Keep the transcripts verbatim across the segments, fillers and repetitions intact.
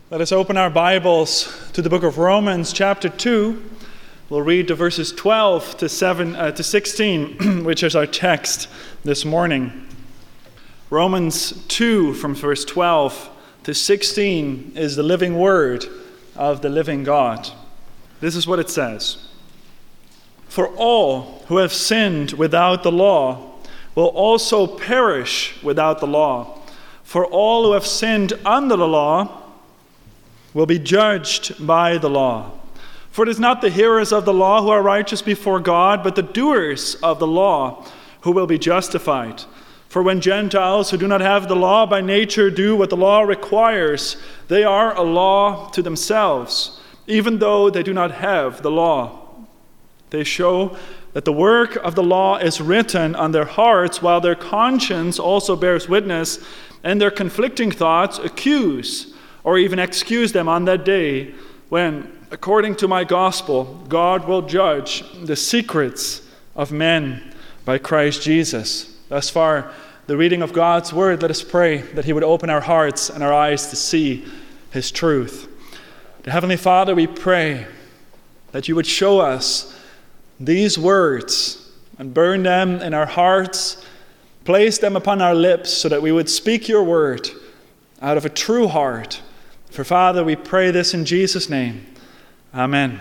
Let us open our Bibles to the book of Romans, chapter two. We'll read to verses twelve to seven uh, to sixteen, which is our text this morning. Romans two, from verse twelve to sixteen, is the living word of the living God. This is what it says. For all who have sinned without the law will also perish without the law. For all who have sinned under the law will be judged by the law. For it is not the hearers of the law who are righteous before God, but the doers of the law who will be justified. For when Gentiles who do not have the law by nature do what the law requires, they are a law to themselves, even though they do not have the law. They show that the work of the law is written on their hearts, while their conscience also bears witness, and their conflicting thoughts accuse or even excuse them on that day when, according to my gospel, God will judge the secrets of men by Christ Jesus. Thus far, the reading of God's word. Let us pray that he would open our hearts and our eyes to see his truth. Dear Heavenly Father, we pray that you would show us these words and burn them in our hearts, place them upon our lips so that we would speak your word out of a true heart. For Father, we pray this in Jesus' name. Amen.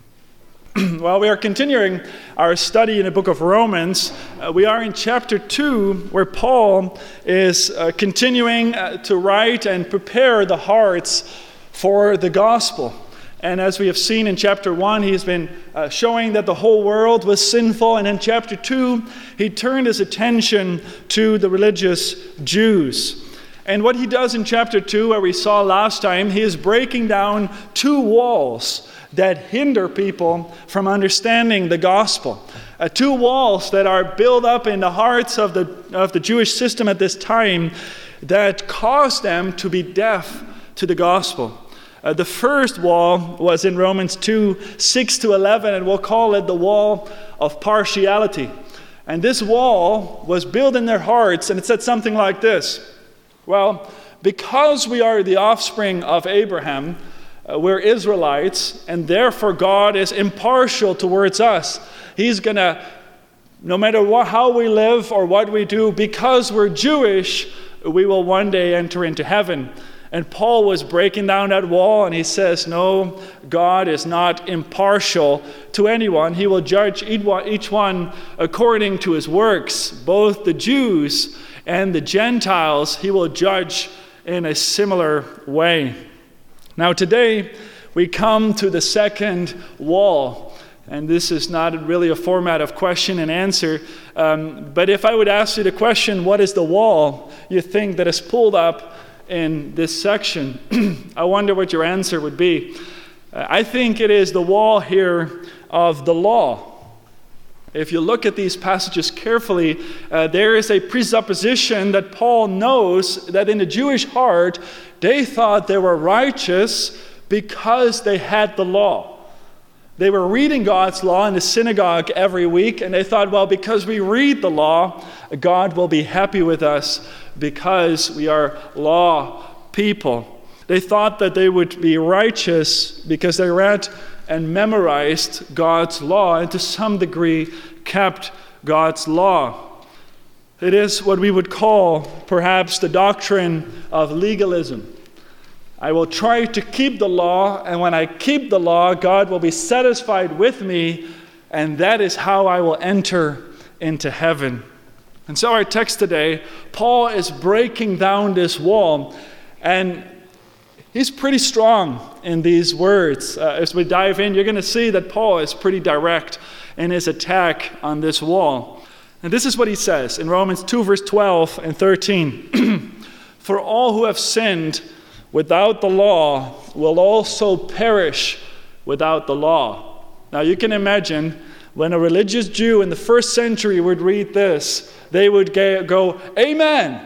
While we are continuing our study in the book of Romans, uh, we are in chapter two, where Paul is uh, continuing uh, to write and prepare the hearts for the gospel. And as we have seen in chapter one, he's been uh, showing that the whole world was sinful. And in chapter two, he turned his attention to the religious Jews. And what he does in chapter two, where we saw last time, he is breaking down two walls that hinder people from understanding the gospel. Uh, two walls that are built up in the hearts of the, of the Jewish system at this time that cause them to be deaf to the gospel. Uh, the first wall was in Romans two, six to eleven, and we'll call it the wall of partiality. And this wall was built in their hearts, and it said something like this. Well, because we are the offspring of Abraham, uh, we're Israelites, and therefore God is impartial towards us. He's going to, no matter what, how we live or what we do, because we're Jewish, we will one day enter into heaven. And Paul was breaking down that wall, and he says, no, God is not impartial to anyone. He will judge each one according to his works, both the Jews and the Gentiles. He will judge in a similar way. Now today, we come to the second wall. And this is not really a format of question and answer. Um, but if I would ask you the question, what is the wall you think that is pulled up in this section? I wonder what your answer would be. Uh, I think it is the wall here of the law. If you look at these passages carefully, uh, there is a presupposition that Paul knows that in the Jewish heart, they thought they were righteous because they had the law. They were reading God's law in the synagogue every week, and they thought, well, because we read the law, God will be happy with us because we are law people. They thought that they would be righteous because they read and memorized God's law, and to some degree kept God's law. It is what we would call perhaps the doctrine of legalism. I will try to keep the law, and when I keep the law, God will be satisfied with me, and that is how I will enter into heaven. And so our text today, Paul is breaking down this wall, and he's pretty strong in these words. Uh, as we dive in, you're going to see that Paul is pretty direct in his attack on this wall. And this is what he says in Romans two, verse twelve and thirteen. For all who have sinned without the law will also perish without the law. Now you can imagine when a religious Jew in the first century would read this, they would go, amen.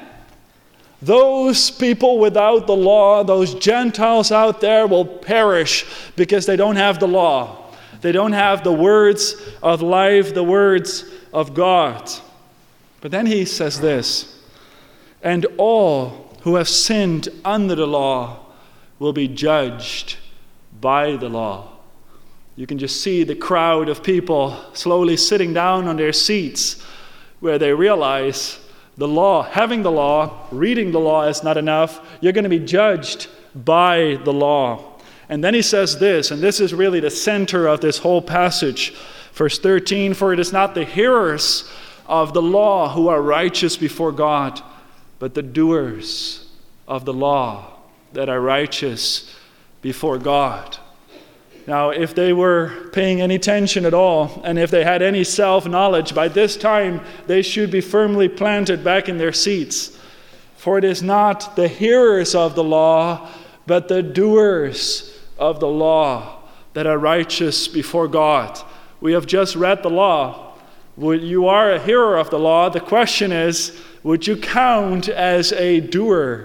Those people without the law, those Gentiles out there will perish because they don't have the law. They don't have the words of life, the words of God. But then he says this, and all who have sinned under the law will be judged by the law. You can just see the crowd of people slowly sitting down on their seats where they realize the law, having the law, reading the law is not enough. You're going to be judged by the law. And then he says this, and this is really the center of this whole passage. Verse thirteen, for it is not the hearers of the law who are righteous before God, but the doers of the law that are righteous before God. Now, if they were paying any attention at all, and if they had any self-knowledge, by this time they should be firmly planted back in their seats. For it is not the hearers of the law, but the doers of the law that are righteous before God. We have just read the law. You are a hearer of the law. The question is, would you count as a doer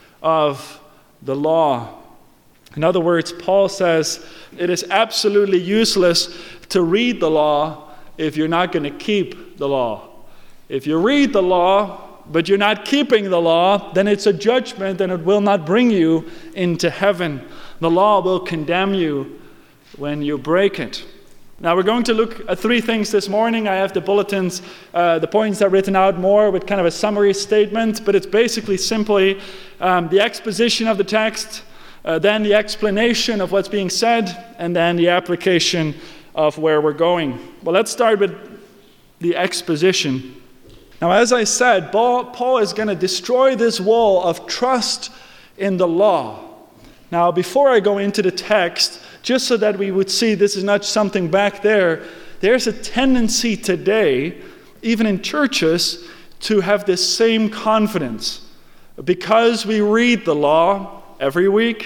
of the law? In other words, Paul says it is absolutely useless to read the law if you're not going to keep the law. If you read the law, but you're not keeping the law, then it's a judgment and it will not bring you into heaven. The law will condemn you when you break it. Now we're going to look at three things this morning. I have the bulletins, uh, the points are written out more with kind of a summary statement, but it's basically simply um, the exposition of the text, Uh, then the explanation of what's being said, and then the application of where we're going. Well, let's start with the exposition. Now, as I said, Paul, Paul is going to destroy this wall of trust in the law. Now, before I go into the text, just so that we would see this is not something back there, there's a tendency today, even in churches, to have this same confidence. Because we read the law every week,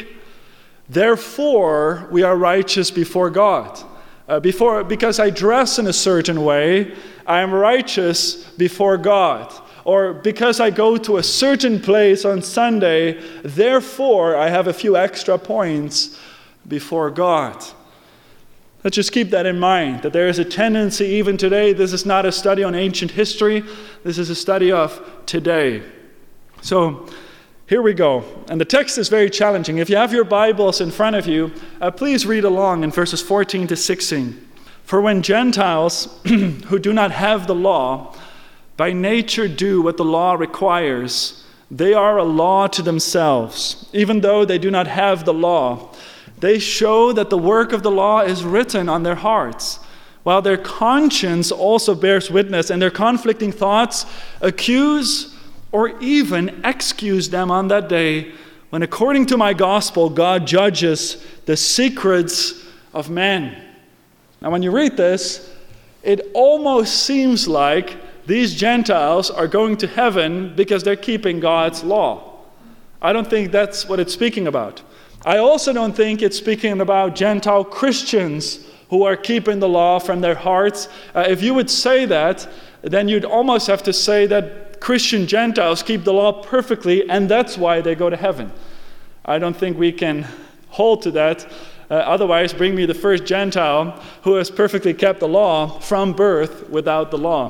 therefore we are righteous before God. Uh, before, because I dress in a certain way, I am righteous before God. Or because I go to a certain place on Sunday, therefore I have a few extra points before God. Let's just keep that in mind, that there is a tendency even today. This is not a study on ancient history. This is a study of today. So, here we go. And the text is very challenging. If you have your Bibles in front of you, uh, please read along in verses fourteen to sixteen. For when Gentiles who do not have the law, by nature do what the law requires, they are a law to themselves, even though they do not have the law. They show that the work of the law is written on their hearts, while their conscience also bears witness, and their conflicting thoughts accuse or even excuse them on that day when, according to my gospel, God judges the secrets of men. Now, when you read this, it almost seems like these Gentiles are going to heaven because they're keeping God's law. I don't think that's what it's speaking about. I also don't think it's speaking about Gentile Christians who are keeping the law from their hearts. Uh, if you would say that, then you'd almost have to say that Christian Gentiles keep the law perfectly, and that's why they go to heaven. I don't think we can hold to that. Uh, otherwise, bring me the first Gentile who has perfectly kept the law from birth without the law.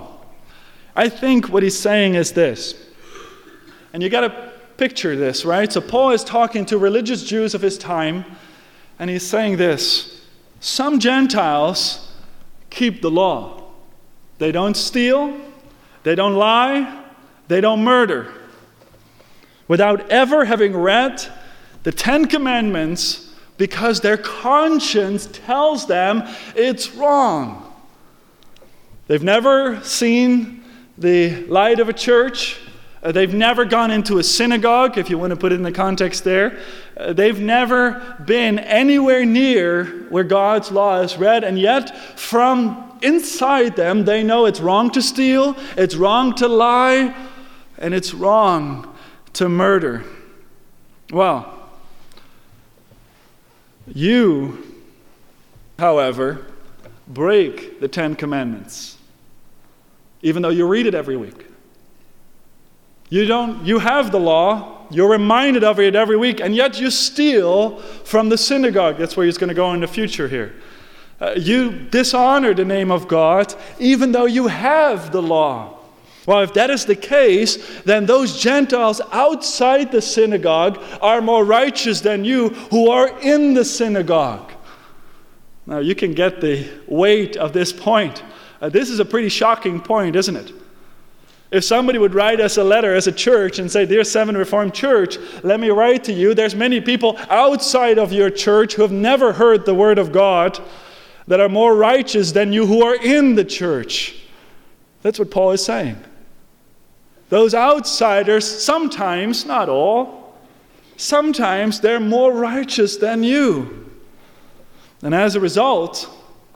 I think what he's saying is this, and you got to picture this, right? So Paul is talking to religious Jews of his time, and he's saying this: some Gentiles keep the law. They don't steal, they don't lie, they don't murder. Without ever having read the Ten Commandments, because their conscience tells them it's wrong. They've never seen the light of a church. Uh, they've never gone into a synagogue, if you want to put it in the context there. Uh, they've never been anywhere near where God's law is read, and yet from inside them, they know it's wrong to steal, it's wrong to lie, and it's wrong to murder. Well, you, however, break the Ten Commandments, even though you read it every week. You don't, you have the law, you're reminded of it every week, and yet you steal from the synagogue. That's where he's going to go in the future here. Uh, you dishonor the name of God, even though you have the law. Well, if that is the case, then those Gentiles outside the synagogue are more righteous than you who are in the synagogue. Now, you can get the weight of this point. Uh, this is a pretty shocking point, isn't it? If somebody would write us a letter as a church and say, "Dear Seventh Reformed Church, let me write to you, there's many people outside of your church who have never heard the word of God that are more righteous than you who are in the church." That's what Paul is saying. Those outsiders, sometimes, not all, sometimes they're more righteous than you. And as a result,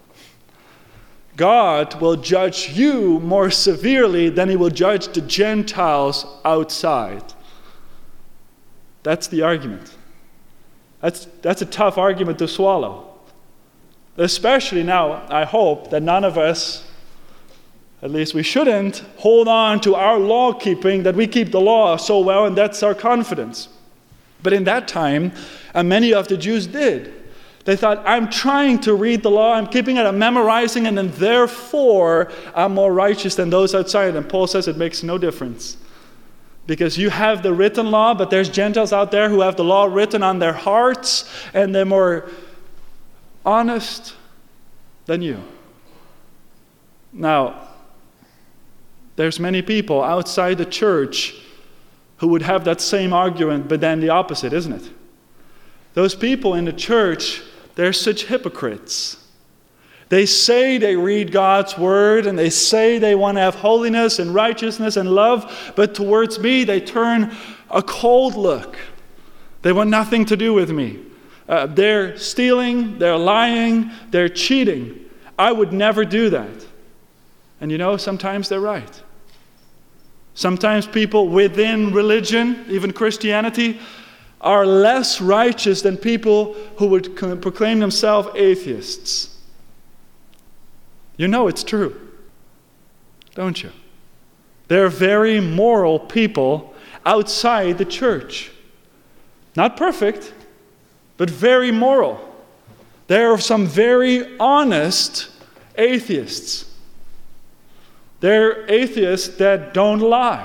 God will judge you more severely than he will judge the Gentiles outside. That's the argument. That's, that's a tough argument to swallow. Especially now, I hope that none of us, at least we shouldn't, hold on to our law keeping, that we keep the law so well and that's our confidence. But in that time, uh, many of the Jews did. They thought, I'm trying to read the law, I'm keeping it, I'm memorizing, and then therefore I'm more righteous than those outside. And Paul says it makes no difference. Because you have the written law, but there's Gentiles out there who have the law written on their hearts, and they're more honest than you. Now, there's many people outside the church who would have that same argument, but then the opposite, isn't it? Those people in the church, they're such hypocrites. They say they read God's word, and they say they want to have holiness and righteousness and love, but towards me they turn a cold look. They want nothing to do with me. Uh, they're stealing, they're lying, they're cheating. I would never do that. And you know, sometimes they're right. Sometimes people within religion, even Christianity, are less righteous than people who would proclaim themselves atheists. You know it's true, don't you? There are very moral people outside the church. Not perfect, but very moral. There are some very honest atheists. They're atheists that don't lie.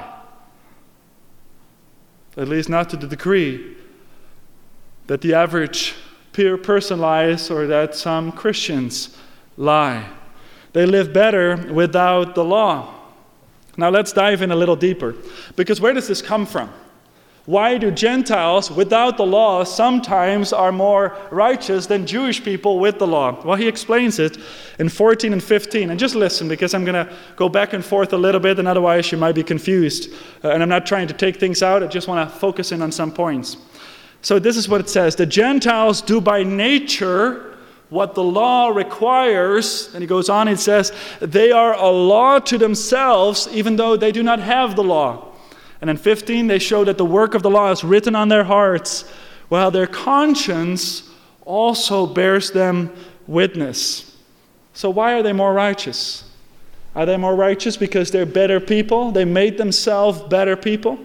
At least not to the degree that the average peer person lies or that some Christians lie. They live better without the law. Now let's dive in a little deeper. Because where does this come from? Why do Gentiles without the law sometimes are more righteous than Jewish people with the law? Well, he explains it in fourteen and fifteen. And just listen, because I'm going to go back and forth a little bit, and otherwise you might be confused. Uh, and I'm not trying to take things out. I just want to focus in on some points. So this is what it says. The Gentiles do by nature what the law requires. And he goes on, he says, they are a law to themselves, even though they do not have the law. And in fifteen, they show that the work of the law is written on their hearts, while their conscience also bears them witness. So why are they more righteous? Are they more righteous because they're better people? They made themselves better people?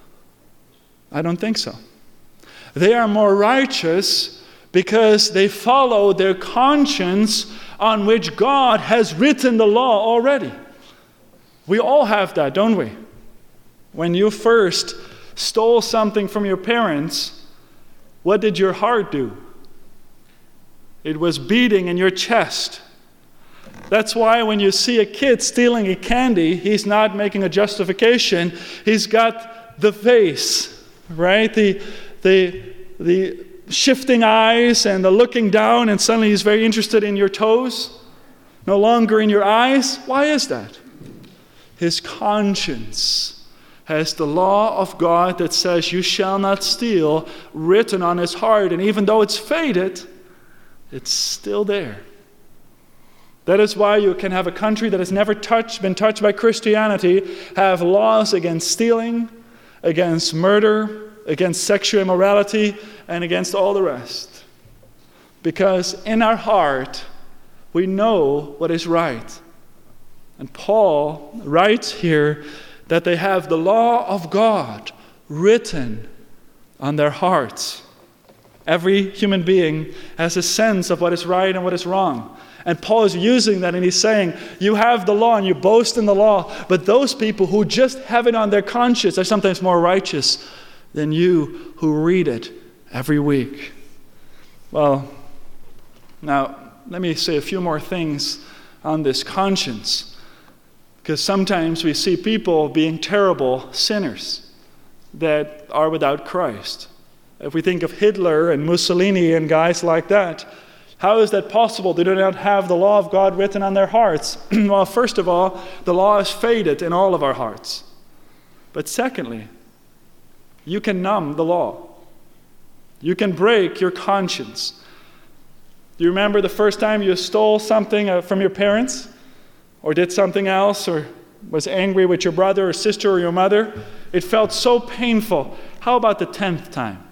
I don't think so. They are more righteous because they follow their conscience on which God has written the law already. We all have that, don't we? When you first stole something from your parents, what did your heart do? It was beating in your chest. That's why when you see a kid stealing a candy, he's not making a justification. He's got the face, right? The, the, the shifting eyes and the looking down, and suddenly he's very interested in your toes, no longer in your eyes. Why is that? His conscience has the law of God that says you shall not steal written on his heart. And even though it's faded, it's still there. That is why you can have a country that has never touched, been touched by Christianity, have laws against stealing, against murder, against sexual immorality, and against all the rest. Because in our heart, we know what is right. And Paul writes here that they have the law of God written on their hearts. Every human being has a sense of what is right and what is wrong. And Paul is using that, and he's saying, you have the law and you boast in the law, but those people who just have it on their conscience are sometimes more righteous than you who read it every week. Well, now, let me say a few more things on this conscience, because sometimes we see people being terrible sinners that are without Christ. If we think of Hitler and Mussolini and guys like that, how is that possible? They do not have the law of God written on their hearts. Well, first of all, the law is faded in all of our hearts. But secondly, you can numb the law. You can break your conscience. Do you remember the first time you stole something from your parents? Or did something else? Or was angry with your brother or sister or your mother? It felt so painful. How about the tenth time?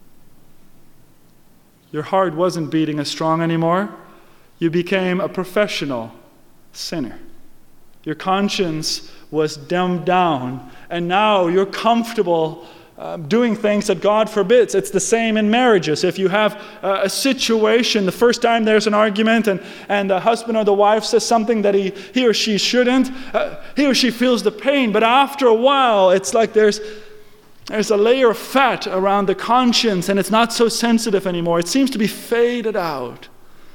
Your heart wasn't beating as strong anymore. You became a professional sinner. Your conscience was dumbed down, and now you're comfortable uh, doing things that God forbids. It's the same in marriages. If you have uh, a situation, the first time there's an argument, and, and the husband or the wife says something that he, he or she shouldn't, uh, he or she feels the pain, but after a while, it's like there's There's a layer of fat around the conscience, and it's not so sensitive anymore. It seems to be faded out.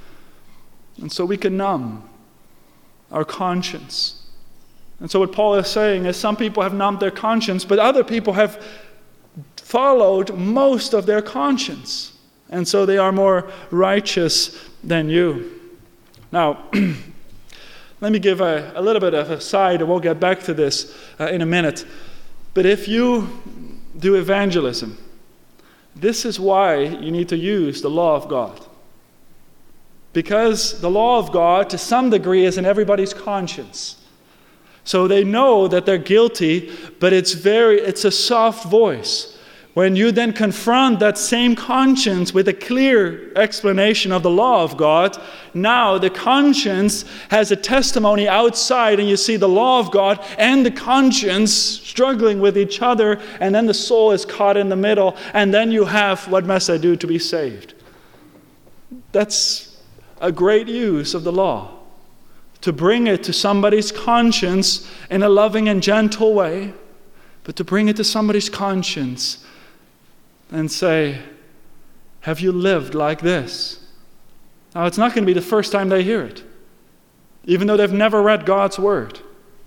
And so we can numb our conscience. And so what Paul is saying is some people have numbed their conscience, but other people have followed most of their conscience. And so they are more righteous than you. Now, let me give a, a little bit of a side, and we'll get back to this uh, in a minute. But if you do evangelism, this is why you need to use the law of God. Because the law of God, to some degree, is in everybody's conscience. So they know that they're guilty, but it's very, it's a soft voice. When you then confront that same conscience with a clear explanation of the law of God, now the conscience has a testimony outside, and you see the law of God and the conscience struggling with each other, and then the soul is caught in the middle, and then you have, what must I do to be saved? That's a great use of the law, to bring it to somebody's conscience in a loving and gentle way, but to bring it to somebody's conscience and say, have you lived like this? Now, it's not going to be the first time they hear it, even though they've never read God's word.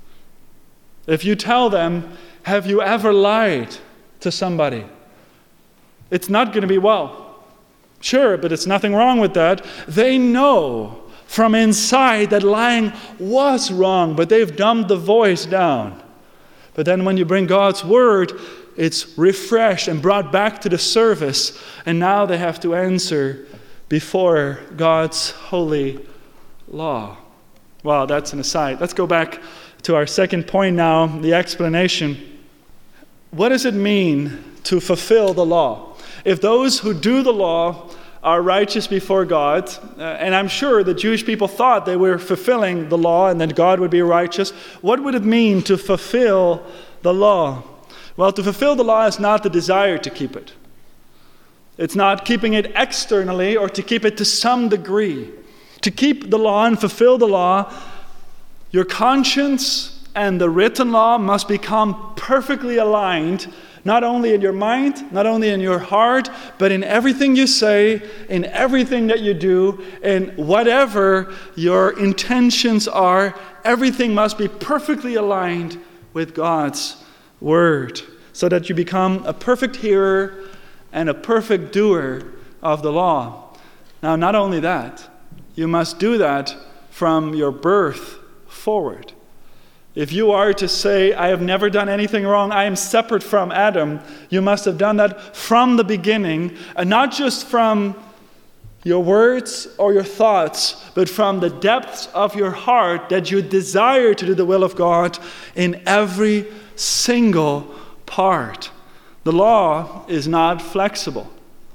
If you tell them, have you ever lied to somebody? It's not going to be, well, sure, but it's nothing wrong with that. They know from inside that lying was wrong, but they've dumbed the voice down. But then when you bring God's word, it's refreshed and brought back to the surface, and now they have to answer before God's holy law. Well, that's an aside. Let's go back to our second point now, the explanation. What does it mean to fulfill the law? If those who do the law are righteous before God, uh, and I'm sure the Jewish people thought they were fulfilling the law and that God would be righteous, what would it mean to fulfill the law? Well, to fulfill the law is not the desire to keep it. It's not keeping it externally or to keep it to some degree. To keep the law and fulfill the law, your conscience and the written law must become perfectly aligned, not only in your mind, not only in your heart, but in everything you say, in everything that you do, in whatever your intentions are. Everything must be perfectly aligned with God's word, so that you become a perfect hearer and a perfect doer of the law. Now, not only that, you must do that from your birth forward. If you are to say, I have never done anything wrong, I am separate from Adam, you must have done that from the beginning, and not just from your words or your thoughts, but from the depths of your heart, that you desire to do the will of God in every single part. The law is not flexible.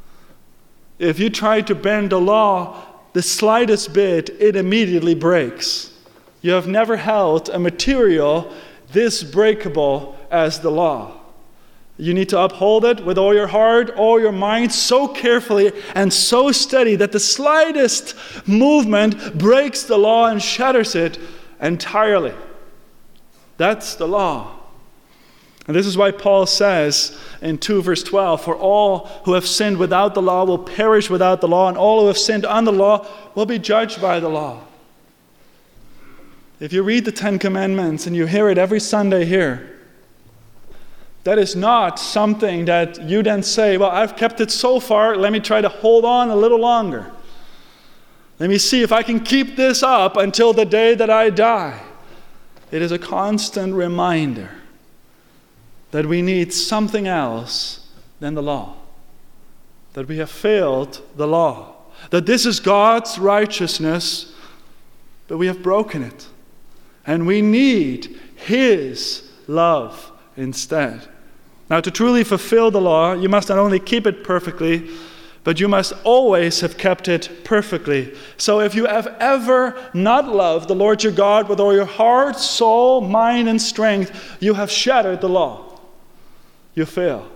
If you try to bend the law the slightest bit, it immediately breaks. You have never held a material this breakable as the law. You need to uphold it with all your heart, all your mind, so carefully and so steady that the slightest movement breaks the law and shatters it entirely. That's the law. And this is why Paul says in two verse twelve, for all who have sinned without the law will perish without the law, and all who have sinned on the law will be judged by the law. If you read the Ten Commandments and you hear it every Sunday here, that is not something that you then say, well, I've kept it so far, let me try to hold on a little longer. Let me see if I can keep this up until the day that I die. It is a constant reminder that we need something else than the law. That we have failed the law. That this is God's righteousness, but we have broken it. And we need His love instead. Now, to truly fulfill the law, you must not only keep it perfectly, but you must always have kept it perfectly. So if you have ever not loved the Lord your God with all your heart, soul, mind, and strength, you have shattered the law. You fail.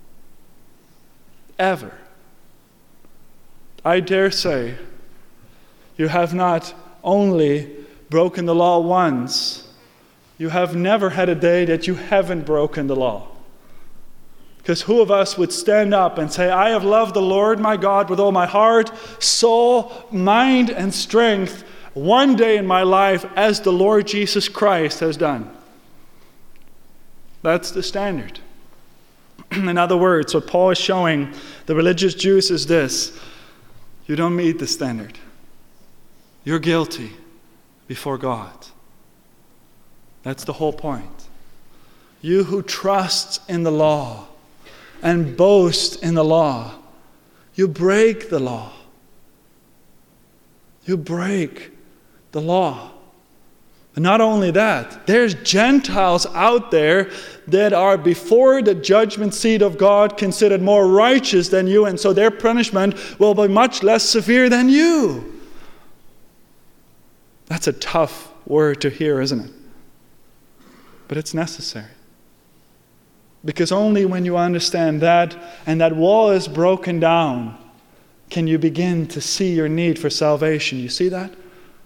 Ever. I dare say, you have not only broken the law once, you have never had a day that you haven't broken the law. Because who of us would stand up and say, I have loved the Lord my God with all my heart, soul, mind, and strength one day in my life as the Lord Jesus Christ has done? That's the standard. In other words, what Paul is showing the religious Jews is this: you don't meet the standard. You're guilty before God. That's the whole point. You who trust in the law and boast in the law, you break the law. You break the law. And not only that, there's Gentiles out there that are before the judgment seat of God considered more righteous than you, and so their punishment will be much less severe than you. That's a tough word to hear, isn't it? But it's necessary. Because only when you understand that and that wall is broken down can you begin to see your need for salvation. You see that?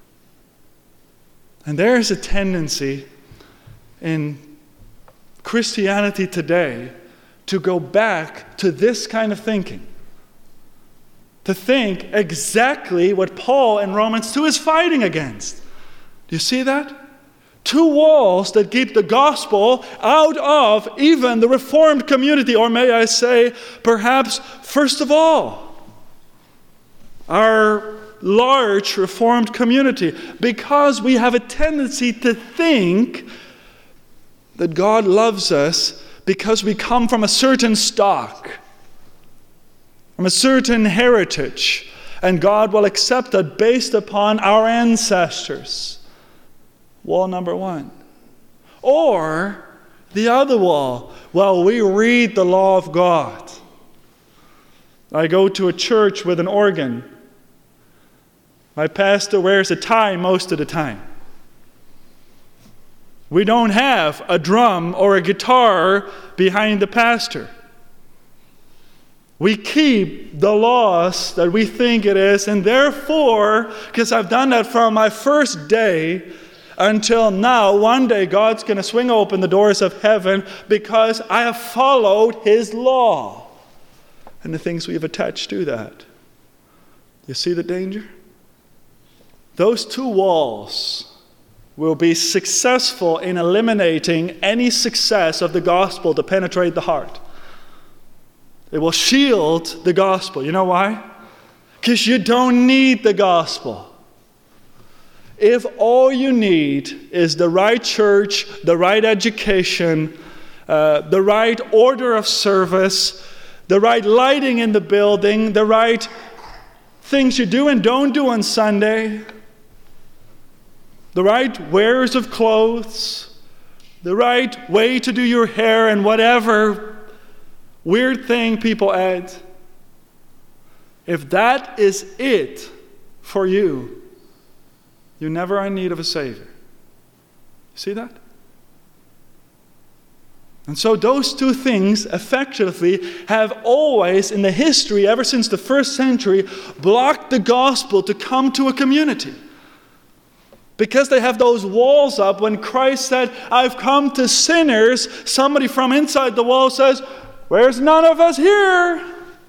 And there is a tendency in Christianity today to go back to this kind of thinking. To think exactly what Paul in Romans two is fighting against. Do you see that? Two walls that keep the gospel out of even the Reformed community, or may I say, perhaps first of all, our large Reformed community, because we have a tendency to think that God loves us because we come from a certain stock, from a certain heritage, and God will accept that based upon our ancestors. Wall number one. Or the other wall. Well, we read the law of God. I go to a church with an organ. My pastor wears a tie most of the time. We don't have a drum or a guitar behind the pastor. We keep the laws that we think it is, and therefore, because I've done that from my first day until now, one day God's going to swing open the doors of heaven because I have followed His law. And the things we have attached to that. You see the danger? Those two walls will be successful in eliminating any success of the gospel to penetrate the heart. It will shield the gospel. You know why? Because you don't need the gospel. If all you need is the right church, the right education, uh, the right order of service, the right lighting in the building, the right things you do and don't do on Sunday, the right wearers of clothes, the right way to do your hair, and whatever weird thing people add, if that is it for you, you never are in need of a Savior. See that? And so those two things effectively have always, in the history, ever since the first century, blocked the gospel to come to a community. Because they have those walls up. When Christ said, I've come to sinners, somebody from inside the wall says, there's none of us here.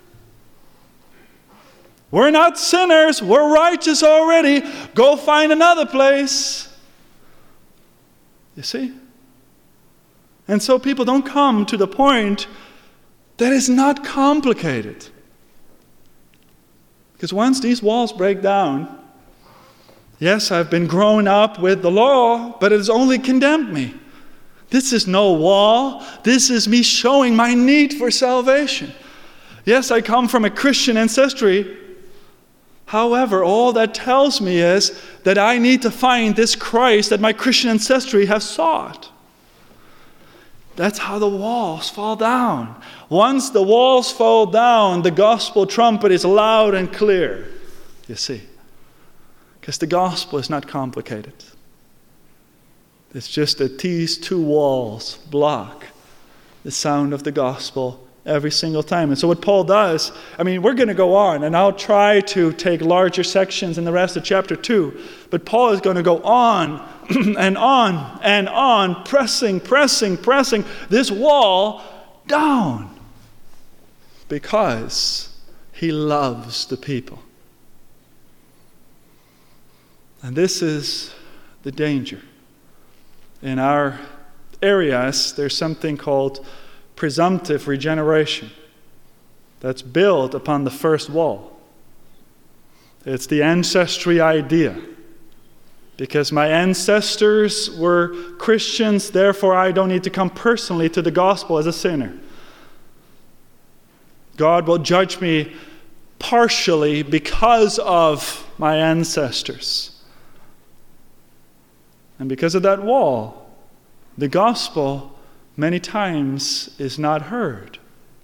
We're not sinners. We're righteous already. Go find another place. You see? And so people don't come to the point that is not complicated. Because once these walls break down, yes, I've been grown up with the law, but it has only condemned me. This is no wall. This is me showing my need for salvation. Yes, I come from a Christian ancestry. However, all that tells me is that I need to find this Christ that my Christian ancestry has sought. That's how the walls fall down. Once the walls fall down, the gospel trumpet is loud and clear. You see. Because the gospel is not complicated. It's just that these two walls block the sound of the gospel every single time. And so what Paul does, I mean, we're going to go on, and I'll try to take larger sections in the rest of chapter two. But Paul is going to go on and on and on, pressing, pressing, pressing this wall down. Because he loves the people. And this is the danger. In our areas, there's something called presumptive regeneration that's built upon the first wall. It's the ancestry idea. Because my ancestors were Christians, therefore I don't need to come personally to the gospel as a sinner. God will judge me partially because of my ancestors. And because of that wall, the gospel many times is not heard.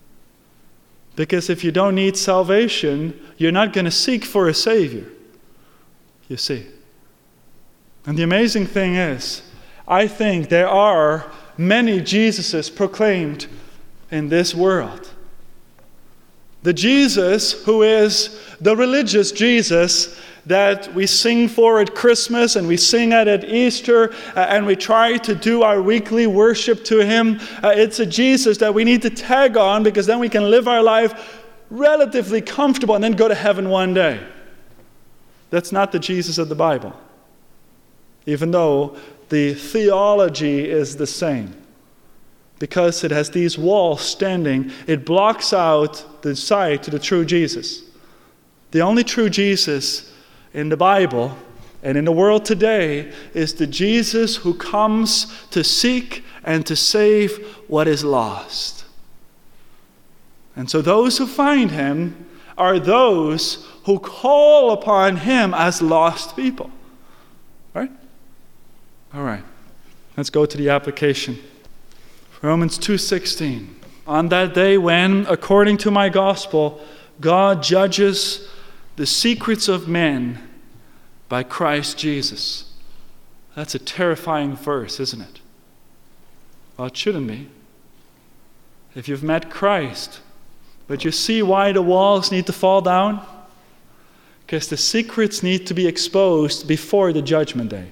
Because if you don't need salvation, you're not going to seek for a Savior. You see. And the amazing thing is, I think there are many Jesuses proclaimed in this world. The Jesus who is the religious Jesus that we sing for at Christmas and we sing at at Easter uh, and we try to do our weekly worship to him. Uh, it's a Jesus that we need to tag on because then we can live our life relatively comfortable and then go to heaven one day. That's not the Jesus of the Bible. Even though the theology is the same. Because it has these walls standing, it blocks out the sight to the true Jesus. The only true Jesus in the Bible and in the world today is the Jesus who comes to seek and to save what is lost. And so those who find him are those who call upon him as lost people. Right? All right. Let's go to the application. Romans two sixteen. On that day when, according to my gospel, God judges the secrets of men by Christ Jesus. That's a terrifying verse, isn't it? Well, it shouldn't be. If you've met Christ, but you see why the walls need to fall down? Because the secrets need to be exposed before the judgment day.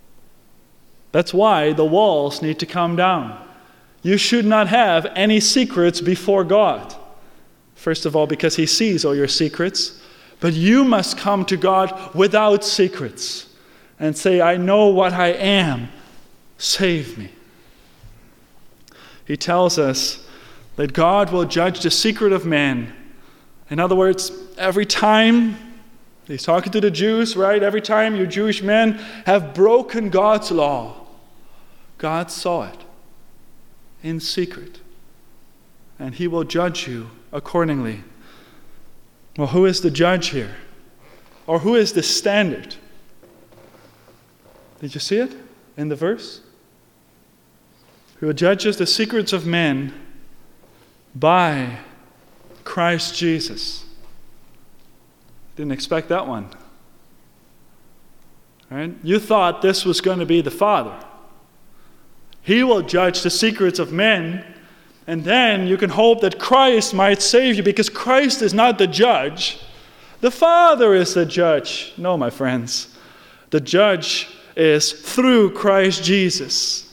That's why the walls need to come down. You should not have any secrets before God. First of all, because he sees all your secrets. But you must come to God without secrets and say, I know what I am. Save me. He tells us that God will judge the secret of man. In other words, every time, he's talking to the Jews, right? Every time you Jewish men have broken God's law, God saw it in secret. And he will judge you accordingly. Well, who is the judge here? Or who is the standard? Did you see it in the verse? Who judges the secrets of men by Christ Jesus. Didn't expect that one. Right? You thought this was going to be the Father. He will judge the secrets of men, and then you can hope that Christ might save you, because Christ is not the judge. The Father is the judge. No, my friends. The judge is through Christ Jesus.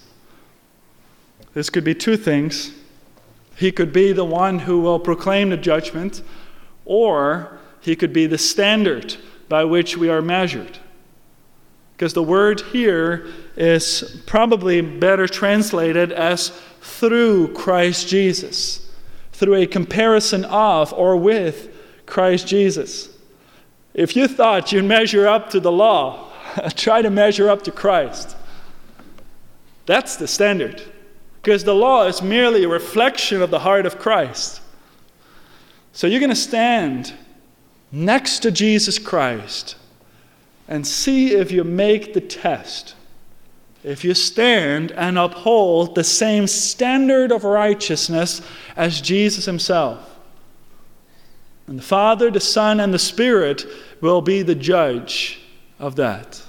This could be two things. He could be the one who will proclaim the judgment, or he could be the standard by which we are measured. Because the word here is probably better translated as through Christ Jesus, through a comparison of or with Christ Jesus. If you thought you'd measure up to the law, try to measure up to Christ. That's the standard. Because the law is merely a reflection of the heart of Christ. So you're going to stand next to Jesus Christ and see if you make the test. If you stand and uphold the same standard of righteousness as Jesus himself. And the Father, the Son, and the Spirit will be the judge of that.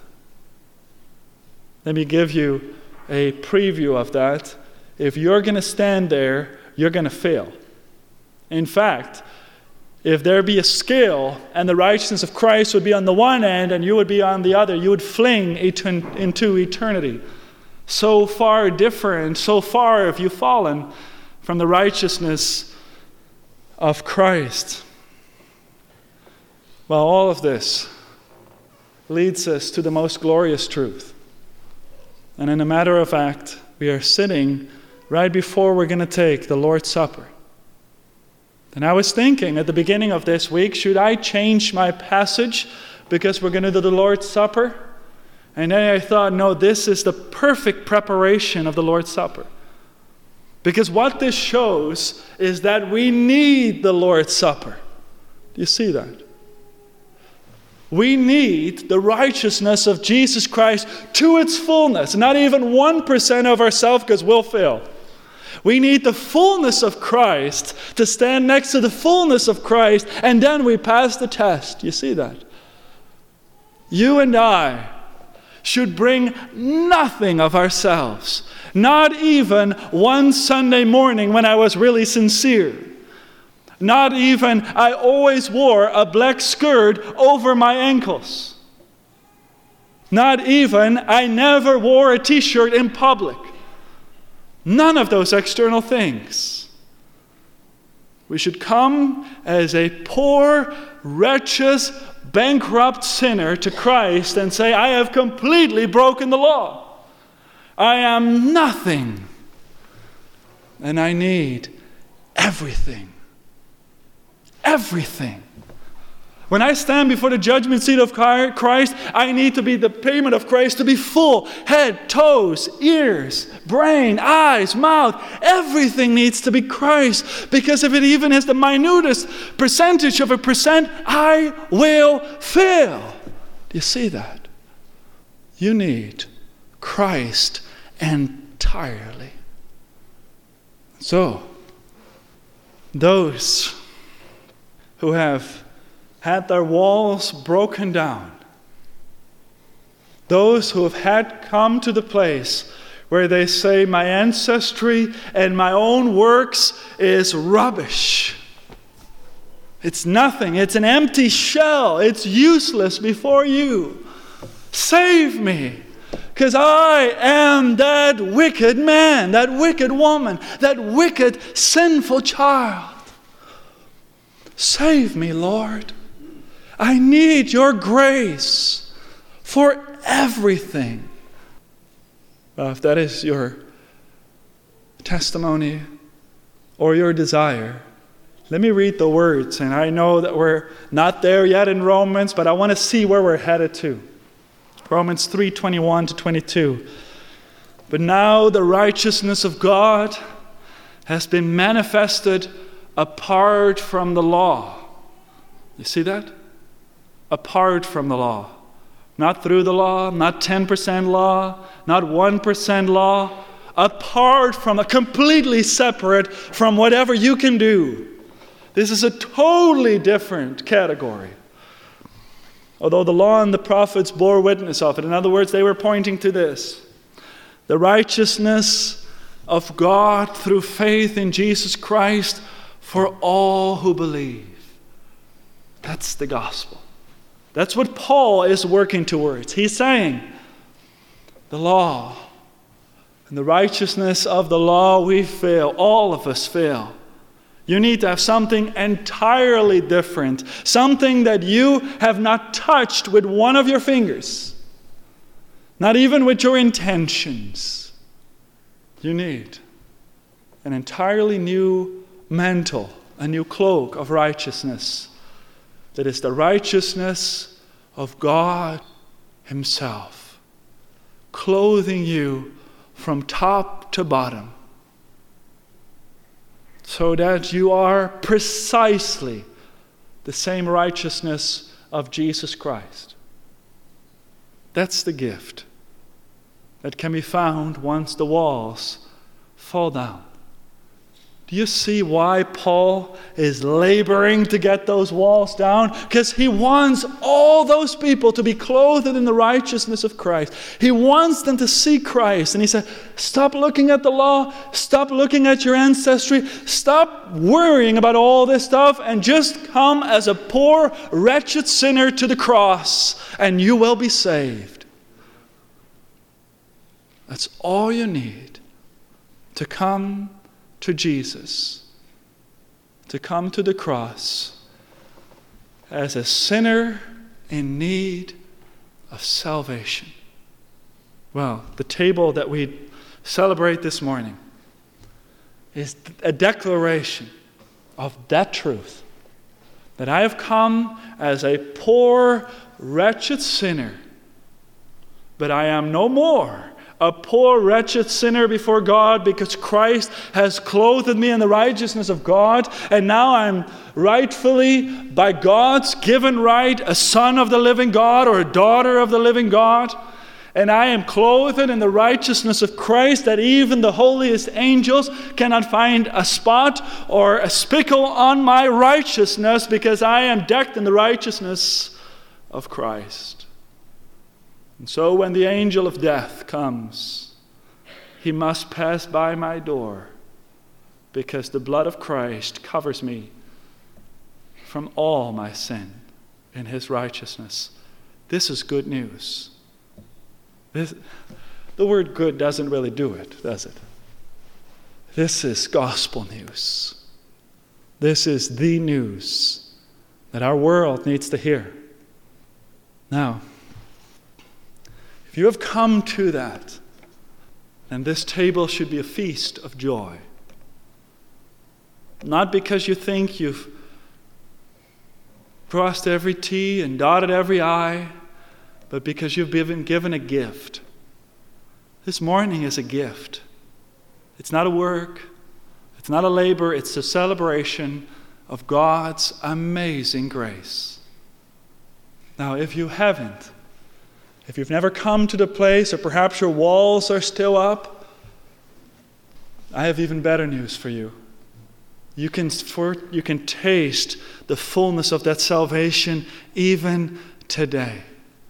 Let me give you a preview of that. If you're going to stand there, you're going to fail. In fact, if there be a scale and the righteousness of Christ would be on the one end and you would be on the other, you would fling into eternity. So far different, so far have you fallen from the righteousness of Christ. Well, all of this leads us to the most glorious truth. And in a matter of fact, we are sitting right before we're going to take the Lord's Supper. And I was thinking at the beginning of this week, should I change my passage because we're going to do the Lord's Supper? And then I thought, no, this is the perfect preparation of the Lord's Supper. Because what this shows is that we need the Lord's Supper. Do you see that? We need the righteousness of Jesus Christ to its fullness. Not even one percent of ourselves, because we'll fail. We need the fullness of Christ to stand next to the fullness of Christ, and then we pass the test. You see that? You and I should bring nothing of ourselves. Not even one Sunday morning when I was really sincere. Not even I always wore a black skirt over my ankles. Not even I never wore a t-shirt in public. None of those external things. We should come as a poor, wretched, bankrupt sinner to Christ and say, I have completely broken the law. I am nothing. And I need everything. Everything. When I stand before the judgment seat of Christ, I need to be the payment of Christ to be full. Head, toes, ears, brain, eyes, mouth. Everything needs to be Christ. Because if it even is the minutest percentage of a percent, I will fail. Do you see that? You need Christ entirely. So, those who have had their walls broken down, those who have had come to the place where they say, my ancestry and my own works is rubbish. It's nothing. It's an empty shell. It's useless before you. Save me, because I am that wicked man, that wicked woman, that wicked, sinful child. Save me, Lord. I need your grace for everything. Well, if that is your testimony or your desire, let me read the words. And I know that we're not there yet in Romans, but I want to see where we're headed to. Romans three, twenty-one to twenty-two. But now the righteousness of God has been manifested apart from the law. You see that? Apart from the law. Not through the law, not ten percent law, not one percent law. Apart from, completely separate from whatever you can do. This is a totally different category. Although the law and the prophets bore witness of it. In other words, they were pointing to this. the righteousness of God through faith in Jesus Christ for all who believe. That's the gospel. That's what Paul is working towards. He's saying, the law and the righteousness of the law, we fail. All of us fail. You need to have something entirely different, something that you have not touched with one of your fingers, not even with your intentions. You need an entirely new mantle, a new cloak of righteousness that is the righteousness of God Himself, clothing you from top to bottom, so that you are precisely the same righteousness of Jesus Christ. That's the gift that can be found once the walls fall down. Do you see why Paul is laboring to get those walls down? Because he wants all those people to be clothed in the righteousness of Christ. He wants them to see Christ. And he said, stop looking at the law. Stop looking at your ancestry. Stop worrying about all this stuff and just come as a poor, wretched sinner to the cross and you will be saved. That's all you need to come to Jesus, to come to the cross as a sinner in need of salvation. Well, the table that we celebrate this morning is a declaration of that truth, that I have come as a poor, wretched sinner, but I am no more a poor, wretched sinner before God, because Christ has clothed me in the righteousness of God, and now I'm rightfully, by God's given right, a son of the living God or a daughter of the living God, and I am clothed in the righteousness of Christ, that even the holiest angels cannot find a spot or a spickle on my righteousness, because I am decked in the righteousness of Christ. And so when the angel of death comes, he must pass by my door, because the blood of Christ covers me from all my sin in His righteousness. This is good news. This, the word good doesn't really do it, does it? This is gospel news. This is the news that our world needs to hear. Now, if you have come to that, then this table should be a feast of joy. Not because you think you've crossed every T and dotted every I, but because you've been given a gift. This morning is a gift. It's not a work. It's not a labor. It's a celebration of God's amazing grace. Now, if you haven't, if you've never come to the place, or perhaps your walls are still up, I have even better news for you. You can, for, you can taste the fullness of that salvation even today.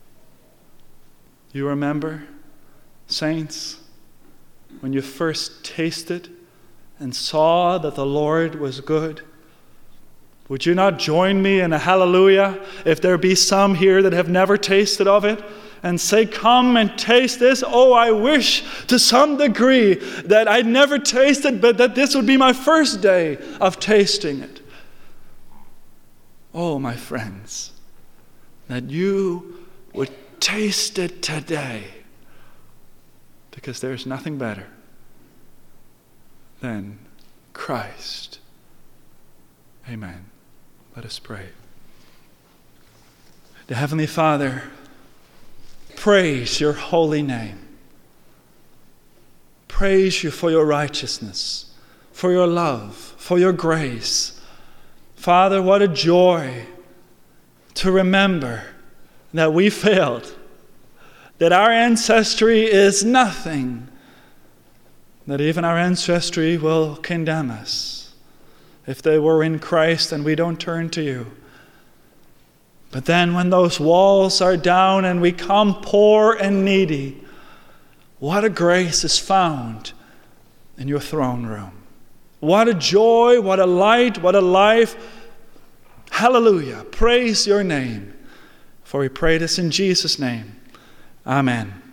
You remember, saints, when you first tasted and saw that the Lord was good? Would you not join me in a hallelujah if there be some here that have never tasted of it? And say, come and taste this. Oh, I wish to some degree that I'd never tasted, but that this would be my first day of tasting it. Oh, my friends, that you would taste it today, because there's nothing better than Christ. Amen. Let us pray. The Heavenly Father, praise your holy name. Praise you for your righteousness, for your love, for your grace. Father, what a joy to remember that we failed, that our ancestry is nothing, that even our ancestry will condemn us if they were in Christ and we don't turn to you. But then when those walls are down and we come poor and needy, What a grace is found in your throne room. What a joy, what a light, what a life. Hallelujah. Praise your name. For we pray this in Jesus' name. Amen.